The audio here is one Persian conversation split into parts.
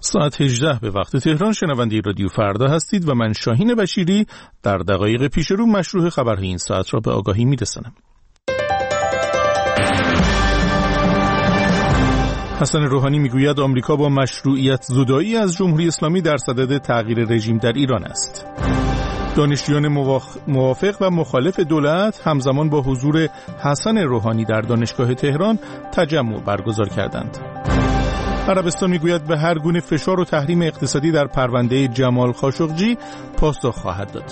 ساعت 18 به وقت تهران شنونده رادیو فردا هستید و من شاهین بشیری در دقایق پیش رو مشروع خبرهای این ساعت را به آگاهی می‌رسانم. حسن روحانی میگوید آمریکا با مشروعیت زدایی از جمهوری اسلامی در صدد تغییر رژیم در ایران است. دانشجویان موافق و مخالف دولت همزمان با حضور حسن روحانی در دانشگاه تهران تجمع برگزار کردند. عربستان میگوید به هر گونه فشار و تحریم اقتصادی در پرونده جمال خاشقجی پاسخ خواهد داد.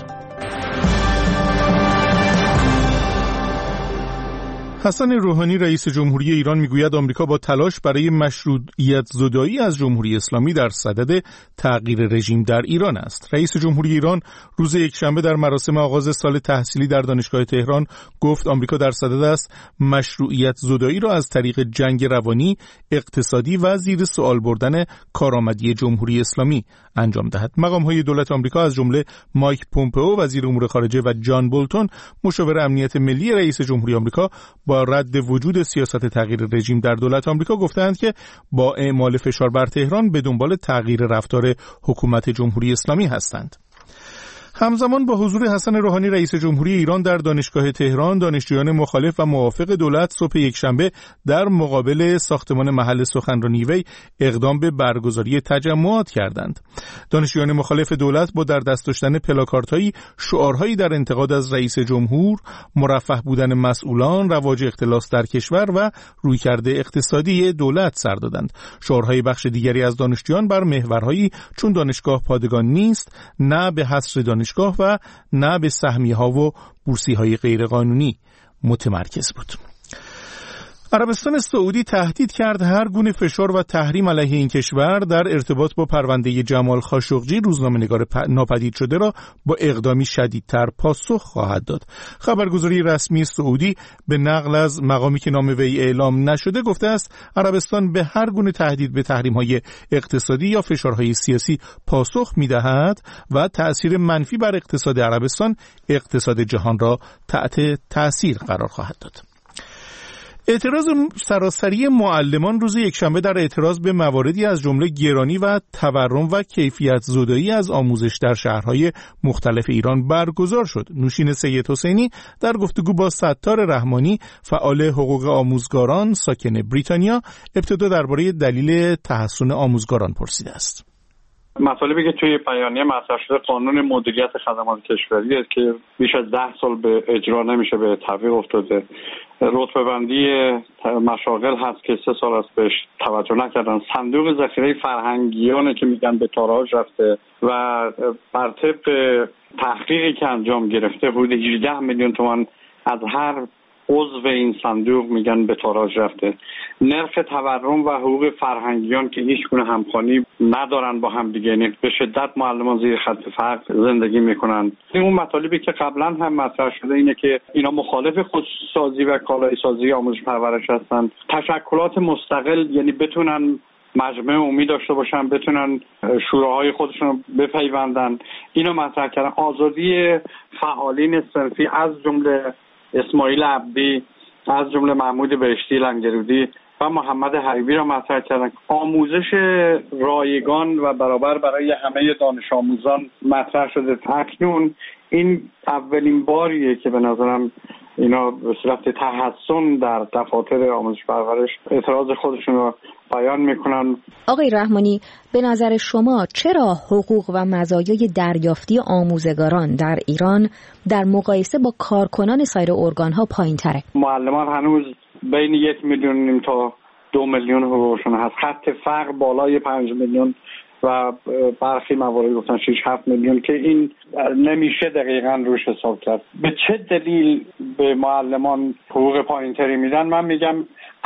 حسن روحانی رئیس جمهوری ایران میگوید آمریکا با تلاش برای مشروعیت زدایی از جمهوری اسلامی در صدد تغییر رژیم در ایران است. رئیس جمهوری ایران روز یکشنبه در مراسم آغاز سال تحصیلی در دانشگاه تهران گفت آمریکا در صدد است مشروعیت زدایی را از طریق جنگ روانی، اقتصادی و زیر سوال بردن کارآمدی جمهوری اسلامی انجام دهد. مقام‌های دولت آمریکا از جمله مایک پومپئو وزیر امور خارجه و جان بولتون مشاور امنیت ملی رئیس جمهوری آمریکا با رد وجود سیاست تغییر رژیم در دولت آمریکا گفتند که با اعمال فشار بر تهران به دنبال تغییر رفتار حکومت جمهوری اسلامی هستند. همزمان با حضور حسن روحانی رئیس جمهوری ایران در دانشگاه تهران، دانشجویان مخالف و موافق دولت صبح یکشنبه در مقابل ساختمان محل سخنرانی وی اقدام به برگزاری تجمعات کردند. دانشجویان مخالف دولت با در دست داشتن پلاکاردهایی شعارهایی در انتقاد از رئیس جمهور، مرفه بودن مسئولان، رواج اختلاس در کشور و رویکرد اقتصادی دولت سر دادند. شعارهای بخش دیگری از دانشجویان بر محورهایی چون دانشگاه پادگان نیست، نه به حصر دانشگاه و نه به سهمیه‌ها و بورسی‌های غیرقانونی متمرکز بود. عربستان سعودی تهدید کرد هر گونه فشار و تحریم علیه این کشور در ارتباط با پرونده جمال خاشقجی روزنامه‌نگار ناپدید شده را با اقدامی شدیدتر پاسخ خواهد داد. خبرگزاری رسمی سعودی به نقل از مقامی که نام وی اعلام نشده گفته است عربستان به هر گونه تهدید به تحریم‌های اقتصادی یا فشارهای سیاسی پاسخ می‌دهد و تأثیر منفی بر اقتصاد عربستان اقتصاد جهان را تحت تأثیر قرار خواهد داد. اعتراض سراسری معلمان روز یکشنبه در اعتراض به مواردی از جمله گرانی و تورم و کیفیت زدایی از آموزش در شهرهای مختلف ایران برگزار شد. نوشین سید حسینی در گفتگو با ستار رحمانی فعال حقوق آموزگاران ساکن بریتانیا ابتدا درباره دلیل تحسن آموزگاران پرسیده است. مطالبی که توی بیانیه مطرح شده قانون مدیریت خدمات کشوری است که بیش از 10 سال به اجرا نمیشه، به تطبیق افتاده. رتبه بندی مشاغل هست که 3 سال است بهش توجه نکردن. صندوق ذخیره فرهنگیانه که میگن به تاراج رفته و بر طبق تحقیقی که انجام گرفته حدود 18 میلیون تومان از هر عضو این صندوق میگن به تاراج رفته. نرخ تورم و حقوق فرهنگیان که هیچ گونه همخوانی ندارن با هم دیگه، یعنی به شدت معلمان زیر خط فقر زندگی میکنن. اون مطالبی که قبلا هم مطرح شده اینه که اینا مخالف خودسازی و کالایی سازی آموزش پرورش هستن. تشکلات مستقل یعنی بتونن مجمع عمومی داشته باشن، بتونن شوراهای خودشون رو بپیوندن. اینو مطرح کردن. آزادی فعالین صنفی از جمله اسماعیل عبدی، از جمله محمود بهشتی لنگرودی و محمد حبیبی را مطرح کردن. آموزش رایگان و برابر برای همه دانش آموزان مطرح شده. اکنون این اولین باریه که به نظرم اینا به صورت تحسن در دفاتر آموزش پرورش اعتراض خودشون رو بیان میکنن. آقای رحمانی، به نظر شما چرا حقوق و مزایای دریافتی آموزگاران در ایران در مقایسه با کارکنان سایر ارگان‌ها پایین‌تره؟ معلمان هنوز بین 1.5 میلیون تا 2 میلیون حقوقشون هست. خط فقر بالای 5 میلیون و برخی موارد گفتن 6-7 میلیون که این نمیشه دقیقاً روش حساب کرد. به چه دلیل به معلمان حقوق پایین‌تری میدن؟ من میگم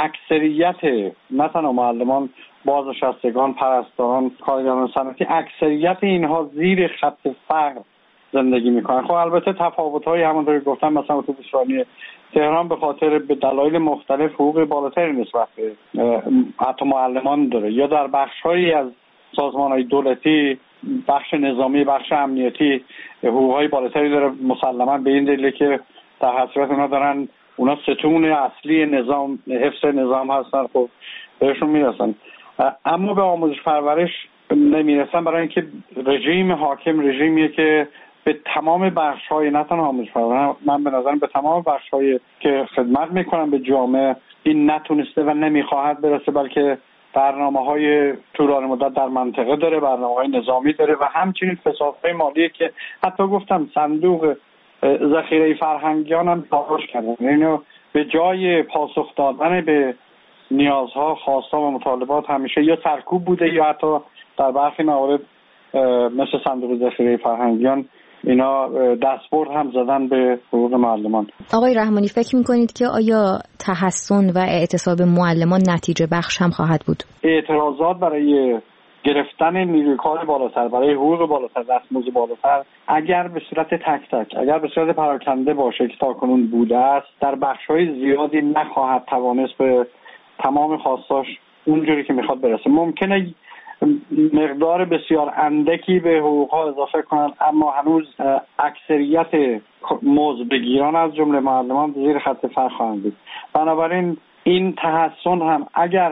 اکثریت، نه تنها معلمان، بازنشستگان، پرستاران، کارگران صنعتی، اکثریت اینها زیر خط فقر زندگی میکنن. خب البته تفاوت‌های همونطوری گفتم مثلا اتوبوسرانی تهران به خاطر به دلایل مختلف حقوق بالاتری نسبت به حتی معلمان داره، یا در بخش‌هایی از سازمان‌های دولتی، بخش نظامی، بخش امنیتی حقوق‌های بالاتری داره، مسلماً به این دلیل که در حسرت اونا ستون اصلی نظام، حفظ نظام هستن، خب بهشون میرسن. اما به آموزش پرورش نمیرسن، برای اینکه رژیم حاکم رژیمیه که به تمام بخش‌های، نه تنها آموزش پرورش، من به نظرم به تمام بخش‌های که خدمت میکنن به جامعه این نتونسته و نمیخواهد برسه، بلکه برنامه‌های طولانی مدت در منطقه داره، برنامه‌های نظامی داره و همچنین فسادهای مالی که حتی گفتم صندوق ذخیره فرهنگیان هم تلاش کردن، اینو به جای پاسخ دادن به نیازها، خواستها و مطالبات همیشه یا سرکوب بوده یا حتی در برخی موارد مثل صندوق ذخیره فرهنگیان اینا دستبرد هم زدن به حقوق معلمان. آقای رحمانی فکر می‌کنید که آیا تحسن و اعتصاب معلمان نتیجه بخش هم خواهد بود؟ اعتراضات برای گرفتن نیروی کار بالاتر، برای حقوق بالاتر، دستمزد بالاتر، اگر به صورت تک تک، اگر به صورت پراکنده باشه که تاکنون بوده است، در بخش‌های زیادی نخواهد توانست به تمام خواستاش اونجوری که میخواد برسه. ممکنه مقدار بسیار اندکی به حقوقها اضافه کنند، اما هنوز اکثریت مزد بگیران از جمله معلمان زیر خط فقر خواهند بود. بنابراین این تحسن هم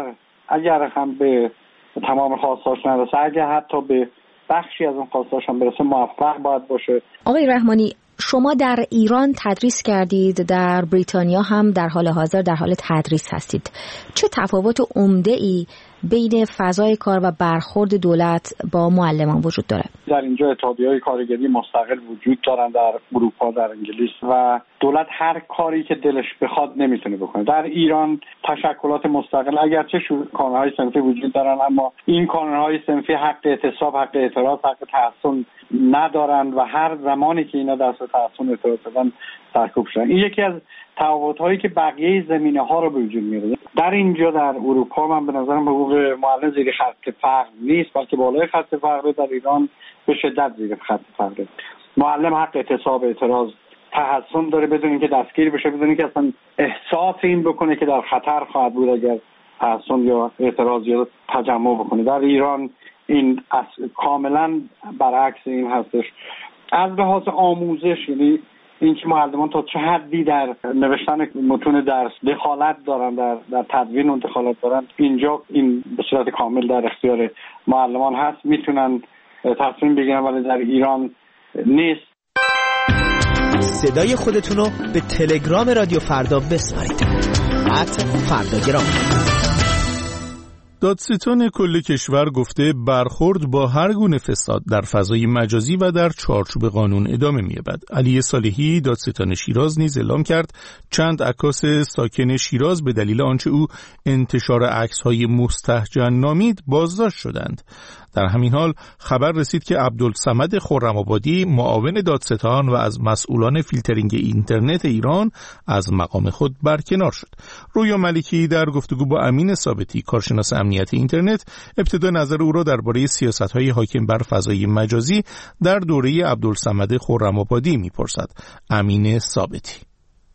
اگر هم به تمام خواستاش نرسه، اگر حتی به بخشی از اون خواستاش هم برسه، موفق باید باشه. آقای رحمانی، شما در ایران تدریس کردید، در بریتانیا هم در حال حاضر در حال تدریس هستید. چه تفاوت عمده‌ای بین فضای کار و برخورد دولت با معلمان وجود داره؟ در اینجا اتحادیه‌های کارگری مستقل وجود دارن در اروپا، در انگلیس، و دولت هر کاری که دلش بخواد نمیتونه بکنه. در ایران تشکلات مستقل اگرچه کانون‌های صنفی وجود دارن، اما این کانون‌های صنفی حق اعتصاب، حق اعتراض، حق تحصن ندارن و هر زمانی که اینا دست به تحصن اعتراض کردن سرکوب شدن. این یکی از تفاوت‌هایی که بقیه زمینه‌ها رو به وجود میاره. در اینجا در اروپا من به نظرم حقوق معلم زیر خط فقر نیست، بلکه بالای خط فقر. در ایران به شدت زیر خط فقر. معلم حق اعتصاب، اعتراض، تحصن داره بدون اینکه دستگیر بشه، بدون اینکه اصلا احساس این بکنه که در خطر خواهد بود اگر تحصن یا اعتراض یا تجمع بکنه. در ایران این کاملا برعکس این هستش. از لحاظ آموزش، یعنی اینکه معلمان تا چه حدی در نوشتن متون درس دخالت دارن، در تدوین اون دخالت دارن، اینجا این به صورت کامل در اختیار معلمان هست، میتونن تصمیم بگیرن، ولی در ایران نیست. صدای خودتونو به تلگرام رادیو فردا بسپارید. @فرداگرام. دادستان کل کشور گفته برخورد با هر گونه فساد در فضای مجازی و در چارچوب قانون ادامه می‌یابد. علی صالحی دادستان شیراز نیز اعلام کرد چند عکاس ساکن شیراز به دلیل آنچه او انتشار عکس‌های مستهجن نامید بازداشت شدند. در همین حال خبر رسید که عبدالصمد خرم‌آبادی معاون دادستان و از مسئولان فیلترینگ اینترنت ایران از مقام خود برکنار شد. رویا ملکی در گفتگو با امین ثابتی کارشناس امنیت اینترنت ابتدا نظر او را درباره سیاست‌های حاکم بر فضای مجازی در دوره عبدالصمد خرم‌آبادی می‌پرسد. امین ثابتی: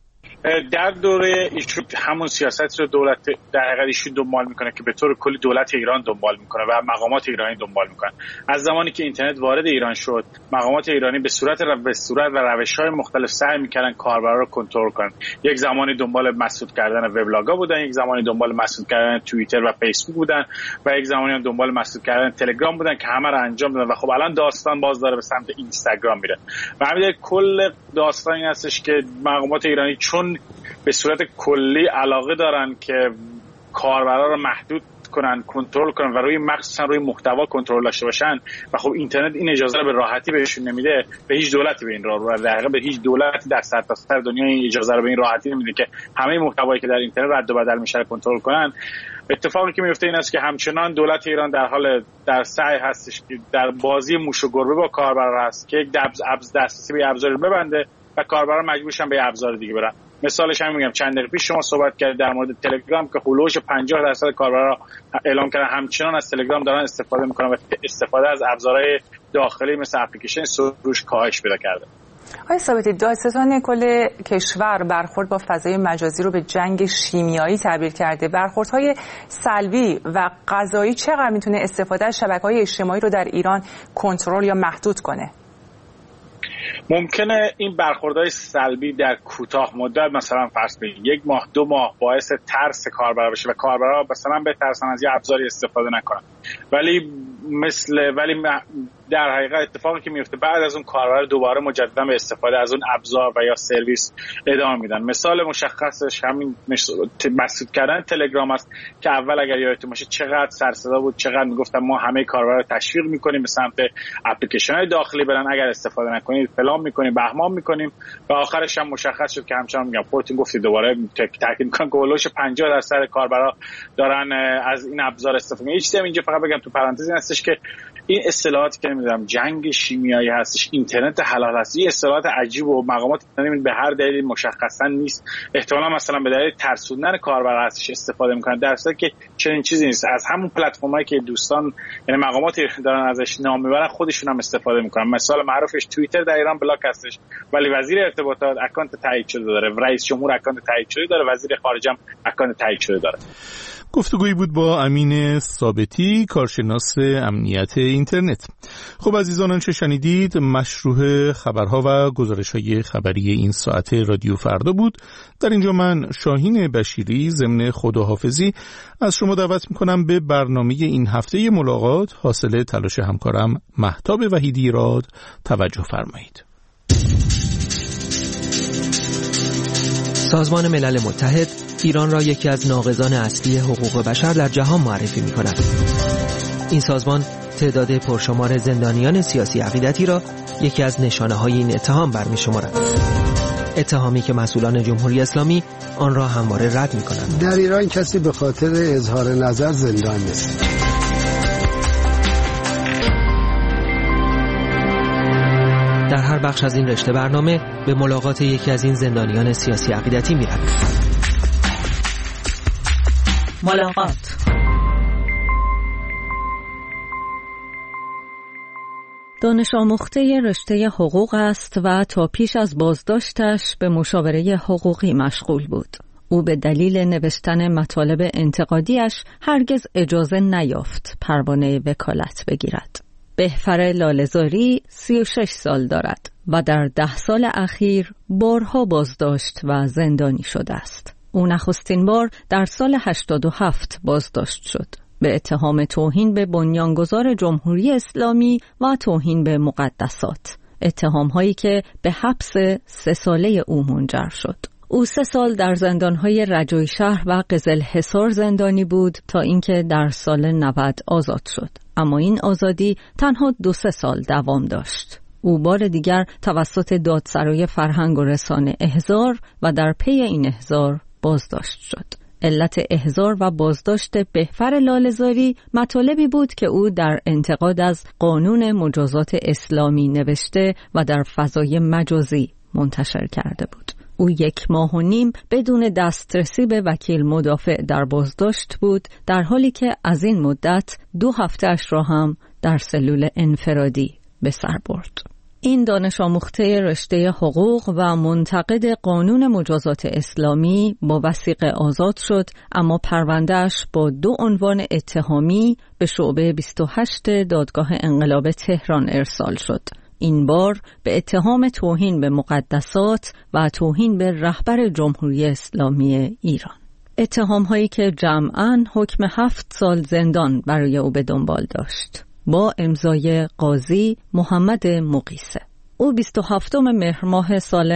در دوره ایشون همون سیاست رو دولت در حقیقت ایشون دنبال میکنه که به طور کلی دولت ایران دنبال میکنه و مقامات ایرانی دنبال میکنن. از زمانی که اینترنت وارد ایران شد، مقامات ایرانی به صورت و روش‌های مختلف سعی میکردن کاربرا رو کنترل کنن. یک زمانی دنبال مسدود کردن وبلاگ‌ها بودن، یک زمانی دنبال مسدود کردن توییتر و فیسبوک بودن و یک زمانی هم دنبال مسدود کردن تلگرام بودن که همه رو انجام دادن و خب الان داستان باز داره به سمت اینستاگرام میره. و همین کل داستان این هستش که مقامات ایرانی چون به صورت کلی علاقه دارن که کاربرا رو محدود کنن، کنترل کنن و روی مخصوصا روی محتوا کنترل داشته باشن و خب اینترنت این اجازه رو به راحتی بهشون نمیده، به هیچ دولتی به این راه در حقیقت به هیچ دولتی در سرتاسر دنیا این اجازه رو به این راحتی نمیده که همه محتوایی که در اینترنت رد و بدل میشه کنترل کنن. اتفاقی که میفته این است که همچنان دولت ایران در حال در سعی هستش که در بازی موش و گربه با کاربرا هست که یک دسترسی به ابزاری ببنده و کاربرا مجبور شن به ابزار دیگه برن. مثالش هم میگم چند دقیقه پیش شما صحبت کردید در مورد تلگرام که هولوش 50% کاربرا اعلام کردن همچنان از تلگرام دارن استفاده میکنن و استفاده از ابزارهای داخلی مثل اپلیکیشن سروش کاهش پیدا کرده. آقای ثابتی، دادستان کل کشور برخورد با فضای مجازی رو به جنگ شیمیایی تعبیر کرده. برخوردهای سلبی و قضایی چقدر میتونه استفاده از شبکه‌های اجتماعی رو در ایران کنترل یا محدود کنه؟ ممکنه این برخوردهای سلبی در کوتاه مدت مثلا فرض کنید 1 ماه 2 ماه باعث ترس کاربرا بشه و کاربرا مثلا بترسن از یه ابزاری استفاده نکنن، ولی ولی در حقیقت اتفاقی که میفته بعد از اون کاربر دوباره مجددا به استفاده از اون ابزار و یا سرویس ادامه میدن. مثال مشخصش همین مسدود کردن تلگرام است که اول اگر یادتون باشه چقدر سر صدا بود، چقدر میگفتن ما همه کاربرا رو تشویق میکنیم به سمت اپلیکیشن‌های داخلی برن، اگر استفاده نکنید فلان میکنیم، بهمان میکنیم و آخرش هم مشخص شد که همچنان میگم خودتون گفتید دوباره تاکید میکنن که اولش 50% کاربرا دارن از این ابزار استفاده میکنن. یه چیزی اینجا فقط بگم تو پرانتز این هستش که این اصطلاحاتی که نمیدونم جنگ شیمیایی هستش، اینترنت حلال هست، این اصطلاحات عجیب و مقامات به هر دلیلی مشخصا نیست. احتمالاً مثلا به دلیل ترسوندن کاربر هستش استفاده میکنن، در حالی که چنین چیزی نیست. از همون پلتفرمایی که دوستان یعنی مقاماتی دارن ازش نام میبرن خودشون هم استفاده میکنن. مثال معروفش توییتر در ایران بلاک هستش ولی وزیر ارتباطات اکانت تایید شده داره، رئیس جمهور اکانت تایید شده داره، وزیر خارجه هم اکانت تایید شده داره. گفتگویی بود با امین ثابتی، کارشناس امنیت اینترنت. خب عزیزان، آنچه شنیدید مشروع خبرها و گزارش‌های خبری این ساعت رادیو فردا بود. در اینجا من شاهین بشیری ضمن خداحافظی از شما دعوت می‌کنم به برنامه این هفته ملاقات حاصل تلاش همکارم مهتاب وحیدی راد توجه فرمایید. سازمان ملل متحد ایران را یکی از ناقضان اصلی حقوق بشر در جهان معرفی می‌کند. این سازمان تعداد پرشمار زندانیان سیاسی عقیدتی را یکی از نشانه‌های این اتهام برمی‌شمارد. اتهامی که مسئولان جمهوری اسلامی آن را همواره رد می‌کنند. در ایران کسی به خاطر اظهار نظر زندان نیست. در هر بخش از این رشته برنامه به ملاقات یکی از این زندانیان سیاسی عقیدتی می‌رویم. ملاقات. دانش آموخته رشته حقوق است و تا پیش از بازداشتش به مشاوره حقوقی مشغول بود. او به دلیل نوشتن مطالب انتقادیش هرگز اجازه نیافت پروانه وکالت بگیرد. بهفر لاله‌زاری 36 سال دارد و در 10 سال اخیر بارها بازداشت و زندانی شده است. او نخستین بار در سال 87 بازداشت شد به اتهام توهین به بنیانگذار جمهوری اسلامی و توهین به مقدسات، اتهام‌هایی که به حبس 3 ساله او منجر شد. او 3 سال در زندان‌های رجایی شهر و قزلحصار زندانی بود تا اینکه در سال 90 آزاد شد، اما این آزادی تنها 2-3 سال دوام داشت. او بار دیگر توسط دادسرای فرهنگ و رسانه احضار و در پی این احضار بازداشت شد. علت احضار و بازداشت بهفر لاله‌زاری مطالبی بود که او در انتقاد از قانون مجازات اسلامی نوشته و در فضای مجازی منتشر کرده بود. او 1.5 ماه بدون دسترسی به وکیل مدافع در بازداشت بود، در حالی که از این مدت 2 هفته‌اش را هم در سلول انفرادی به سر برد. این دانش آموخته رشته حقوق و منتقد قانون مجازات اسلامی با وثیقه آزاد شد، اما پرونده‌اش با 2 عنوان اتهامی به شعبه 28 دادگاه انقلاب تهران ارسال شد. این بار به اتهام توهین به مقدسات و توهین به رهبر جمهوری اسلامی ایران. اتهام‌هایی که جمعاً حکم 7 سال زندان برای او به دنبال داشت، با امضای قاضی محمد مقیسه. او 27 مهر ماه سال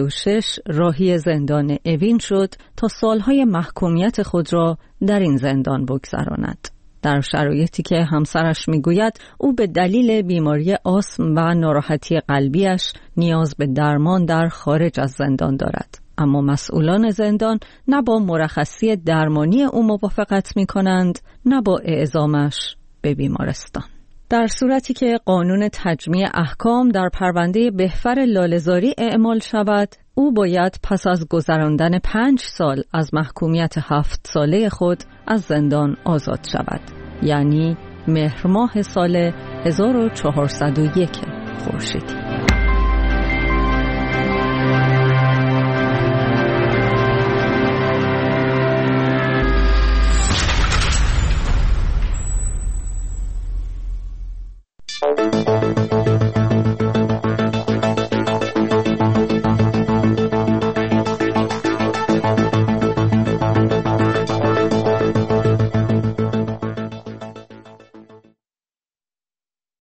96 راهی زندان اوین شد تا سالهای محکومیت خود را در این زندان بگذراند. در شرایطی که همسرش میگوید او به دلیل بیماری آسم و ناراحتی قلبیش نیاز به درمان در خارج از زندان دارد، اما مسئولان زندان نه با مرخصی درمانی او موافقت می کنند نه با اعزامش به بیمارستان. در صورتی که قانون تجمیع احکام در پرونده بهفر لاله‌زاری اعمال شود، او باید پس از گذراندن 5 سال از محکومیت 7 ساله خود از زندان آزاد شود، یعنی مهر ماه سال 1401 خورشیدی.